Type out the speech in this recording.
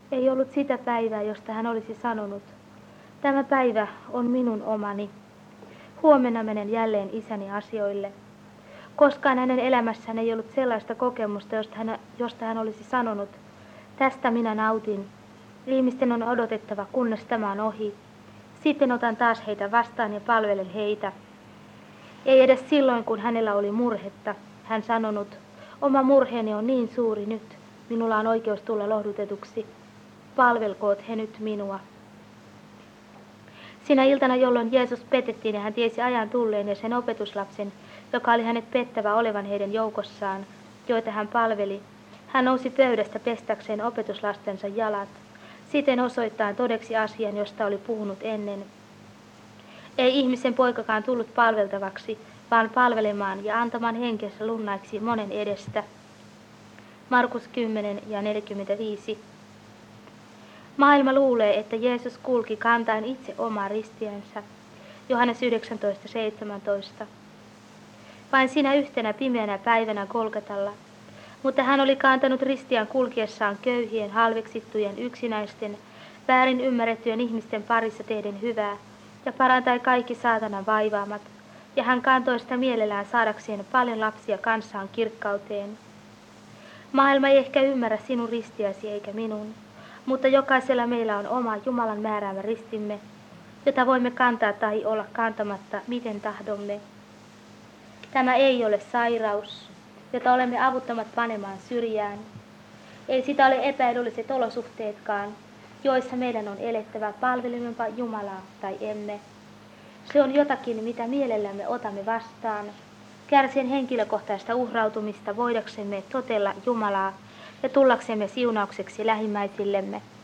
Ei ollut sitä päivää, josta hän olisi sanonut, tämä päivä on minun omani. Huomenna menen jälleen isäni asioille. Koskaan hänen elämässään ei ollut sellaista kokemusta, josta hän olisi sanonut, tästä minä nautin. Ihmisten on odotettava, kunnes tämä on ohi. Sitten otan taas heitä vastaan ja palvelen heitä. Ei edes silloin, kun hänellä oli murhetta. Hän sanonut, oma murheeni on niin suuri nyt, minulla on oikeus tulla lohdutetuksi. Palvelkoot he nyt minua. Sinä iltana, jolloin Jeesus petettiin ja hän tiesi ajan tulleen ja sen opetuslapsen, joka oli hänet pettävä olevan heidän joukossaan, joita hän palveli, hän nousi pöydästä pestäkseen opetuslastensa jalat, siten osoittaen todeksi asian, josta oli puhunut ennen. Ei ihmisen poikakaan tullut palveltavaksi, vaan palvelemaan ja antamaan henkensä lunnaiksi monen edestä. Markus 10 ja 45. Maailma luulee, että Jeesus kulki kantaen itse omaa ristiänsä. Johannes 19:17. Vain sinä yhtenä pimeänä päivänä Golgatalla. Mutta hän oli kantanut ristiään kulkiessaan köyhien, halveksittujen, yksinäisten, väärin ymmärrettyjen ihmisten parissa tehden hyvää ja parantai kaikki saatanan vaivaamat. Ja hän kantoi sitä mielellään saadakseen paljon lapsia kanssaan kirkkauteen. Maailma ei ehkä ymmärrä sinun ristiäsi eikä minun, mutta jokaisella meillä on oma Jumalan määräämä ristimme, jota voimme kantaa tai olla kantamatta, miten tahdomme. Tämä ei ole sairaus, jota olemme avuttomat panemaan syrjään. Ei sitä ole epäedulliset olosuhteetkaan, joissa meidän on elettävä palvelemmepa Jumalaa tai emme. Se on jotakin, mitä mielellämme otamme vastaan, kärsien henkilökohtaista uhrautumista voidaksemme totella Jumalaa ja tullaksemme siunaukseksi lähimmäisillemme.